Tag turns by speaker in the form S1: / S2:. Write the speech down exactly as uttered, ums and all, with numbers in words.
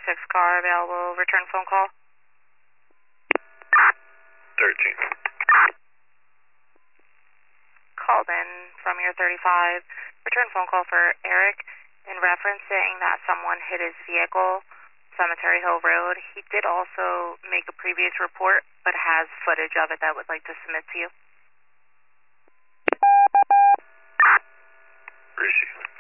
S1: thirty-six car available. Return phone call.
S2: thirteen.
S1: Called in from your thirty-five. Return phone call for Eric in reference saying that someone hit his vehicle, Cemetery Hill Road. He did also make a previous report, but has footage of it that would like to submit to you.
S2: Where is she?